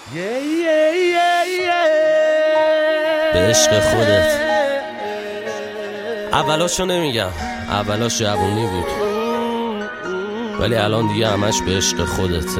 به عشق خودت. اولاشو نمیگم، اولاش جوونی بود، ولی الان دیگه همش به عشق خودته.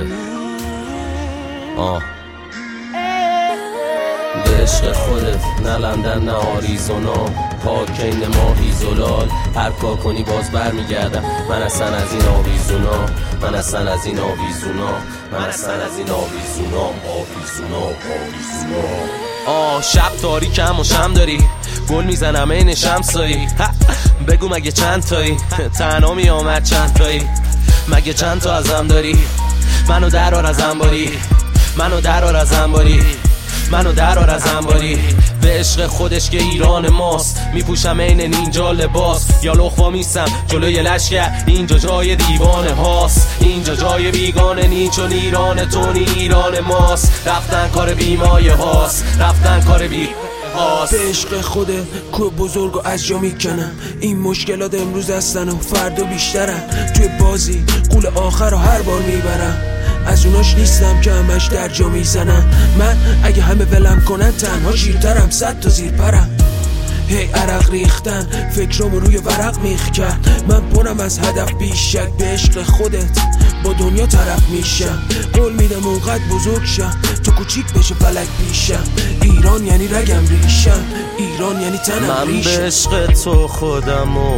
به عشق خودت، نه لندن نه آریزونا، پاکین ماهی زلال. هر کار کنی باز بر میگردم. من اصلا از این آویزونا، من اصلا از این آویزونا، من اصلا از این آویزونا، آویزونا، آویزونا. شب تاریکم و شم داری، گل میزنم این شمسایی. بگو مگه چند تایی، تنها میامد چند تایی. مگه چند تا ازم داری، منو درار از انباری، منو درار از انباری، منو درار از انباری. به عشق خودش که ایران ماست، میپوشم این نینجا لباس. یا لخوا میستم جلوی لشکر، اینجا جای دیوانه هاست، اینجا جای بیگانه نی، چون ایران تو نی ایران ماست. رفتن کار بیمایه هاست، رفتن کار بی به عشق خوده کوه بزرگو از جا میکنم. این مشکلات امروز هستن و فردا بیشترن. توی بازی قول آخر رو هر بار میبرم. از اوناش نیستم که همش در جا میزنن. من اگه همه ولم کنن تنها شیرترم، 100 تا زیر پرم. هی عرق ریختن فکرامو روی ورق میخ کرد. من پرم از هدف بیشک، به عشق خودت با دنیا طرف میشم. قول میدم اونقدر بزرگ شم تو کوچیک بشه فلک پیشم. ایران یعنی رگم ریشم، ایران یعنی تنم ریشم. من به عشق تو خودمو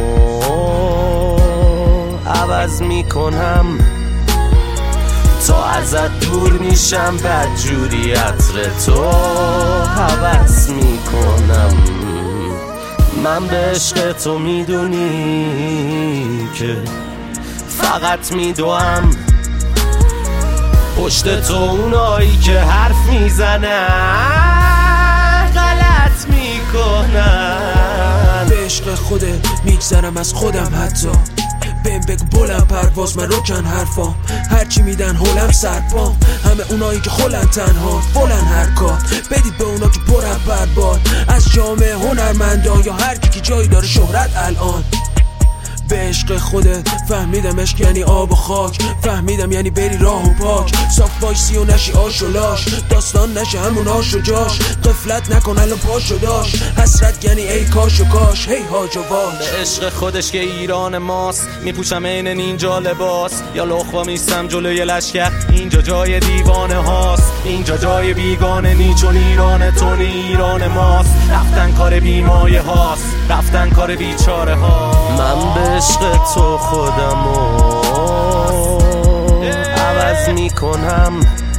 عوض میکنم، تا ازت دور میشم، بدجوری عطر تو هوس میکنم. من به عشق تو میدونی که فقط میدوام پشت تو اونایی که حرف میزنن غلط میکنن. به عشق خوده میگذرم از خودم، حتی بهم بگو بلند پرواز من روکن حرفام. هرچی میدن هولم سرپام، همه اونایی که خولن تنها بلند حرکات. بدید به اونا که پرن برباد از جامعه هنرمندان، یا هر کی که جایی داره شهرت الان. به عشق خودت فهمیدم عشق یعنی آب و خاک، فهمیدم یعنی بری راه و پاک. صاف وایسی و نشی آش و لاش، داستان نشه همون آش و جاش. قفلت نکن الان پاش و داش، حسرت یعنی ای کاش و کاش، هی هاج و باش. به عشق خودش که ایران ماست، میپوشم این نینجا لباس. یا لخوا میستم جلوی لشکر، اینجا جای دیوانه هاست، اینجا جای بیگانه نی، چون ایران تو نی ایران ماست. رفتن کار بیمایه هاست، رفتن کار بیچاره ها. من به عشق تو خودمو عوض میکنم،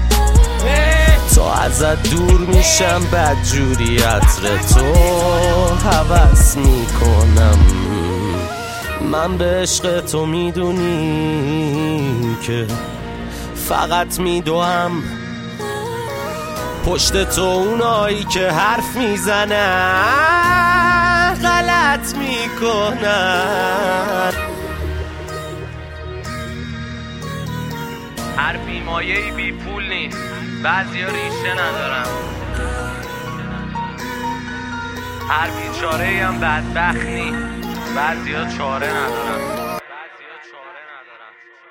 تا ازت دور میشم، بدجوری عطر تو هوس میکنم. من به عشق تو میدونی که فقط میدوام پشت تو اونایی که حرف میزنن غلط میکنن. هر بیمایه‌ای بی پول نیست، بعضیا ریشه ندارن. هر بیچاره‌ای هم بدبخت نیست، بعضیا چاره ندارن.